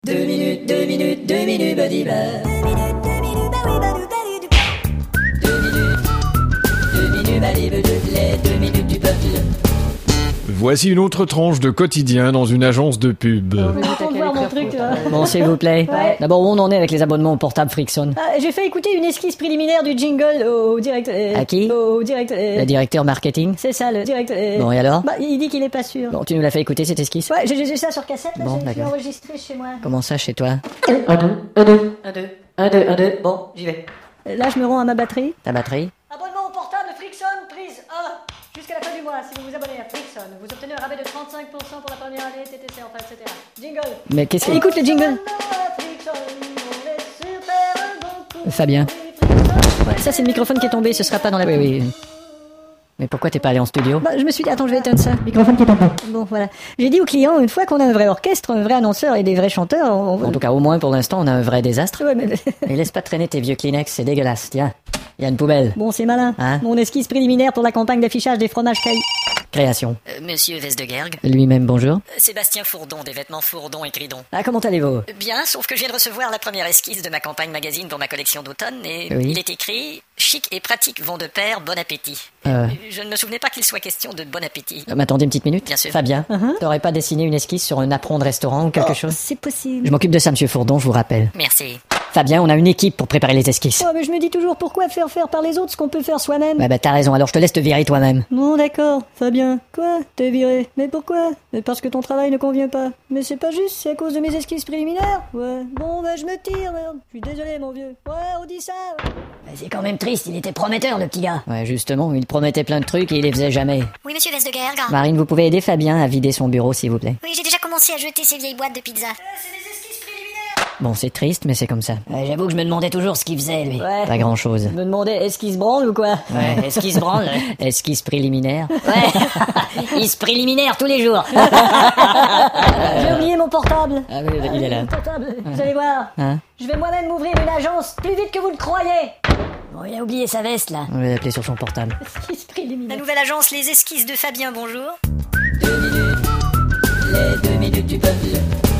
2 minutes, badibla. 2 minutes, badibla, les 2 minutes du peuple. Voici une autre tranche de quotidien dans une agence de pub. Pour voir mon truc, Bon, s'il vous plaît. Ouais. D'abord, où on en est avec les abonnements au portable Frickson? J'ai fait écouter une esquisse préliminaire du jingle au directeur. À qui? Au directeur. Le directeur marketing? C'est ça, le directeur. Bon, et alors? Bah, il dit qu'il est pas sûr. Bon, tu nous l'as fait écouter, cette esquisse? Ouais, j'ai ça sur cassette, là, Bon, je l'ai d'accord. enregistré chez moi. Comment ça, chez toi? 1, 2. Bon, j'y vais. Là, je me rends à ma batterie. Ta batterie? Abonnement au portable Frickson, prise 1. Jusqu'à la fin du mois, si vous vous abonnez à Frickson, vous obtenez un rabais de 35% pour la première année, TTC, enfin, etc. Jingle. Mais qu'est-ce que... Écoute le jingle. Fabien. Ouais, ça, c'est le microphone qui est tombé, ce sera pas dans la... Oui, oui. Mais pourquoi t'es pas allé en studio? Bah, je me suis dit, attends, je vais éteindre ça. Microphone qui est tombé. Bon, voilà. J'ai dit aux clients, une fois qu'on a un vrai orchestre, un vrai annonceur et des vrais chanteurs, En tout cas, au moins, pour l'instant, on a un vrai désastre. Ouais, mais... Et laisse pas traîner tes vieux Kleenex, c'est dégueulasse. Tiens, il y a une poubelle. Bon, c'est malin. Hein? Mon esquisse préliminaire pour la campagne d'affichage des fromages cailloux. Création. Monsieur Vestegerg, Lui-même, bonjour. Sébastien Fourdon, des vêtements Fourdon et Cridon. Ah, comment allez-vous? Bien, sauf que je viens de recevoir la première esquisse de ma campagne magazine pour ma collection d'automne et Oui. il est écrit « Chic et pratique vont de pair, bon appétit Je ne me souvenais pas qu'il soit question de bon appétit. M'attendez une petite minute? Bien sûr. Fabien, t'aurais pas dessiné une esquisse sur un apron de restaurant ou quelque chose? C'est possible. Je m'occupe de ça, monsieur Fourdon, je vous rappelle. Merci. Fabien, on a une équipe pour préparer les esquisses. Oh, mais je me dis toujours, pourquoi faire par les autres ce qu'on peut faire soi-même? Bah, t'as raison, alors je te laisse te virer toi-même. Bon, d'accord, Fabien. Quoi? T'es viré. Mais pourquoi? Mais parce que ton travail ne convient pas. Mais c'est pas juste, c'est à cause de mes esquisses préliminaires. Ouais. Bon, bah, je me tire, merde. Je suis désolé, mon vieux. Ouais, on dit ça. C'est quand même triste, il était prometteur, le petit gars. Ouais, justement, il promettait plein de trucs et il les faisait jamais. Oui, monsieur Vestegerg. Marine, vous pouvez aider Fabien à vider son bureau, s'il vous plaît. Oui, j'ai déjà commencé à jeter ces vieilles boîtes de pizza. Bon, c'est triste, mais c'est comme ça. J'avoue que je me demandais toujours ce qu'il faisait, lui. Ouais. Pas grand-chose. Je me demandais, est-ce qu'il se branle ou quoi? Ouais, est-ce qu'il se branle? Esquisse préliminaire. Ouais. Il se préliminaire tous les jours. J'ai oublié mon portable. Ah oui, il est là. Mon portable, vous allez voir. Hein? Je vais moi-même m'ouvrir une agence plus vite que vous le croyez. Bon, il a oublié sa veste, là. On va l'appeler sur son portable. Esquisse La préliminaire. nouvelle agence Les Esquisses de Fabien, bonjour. 2 minutes, les 2 minutes du peuple.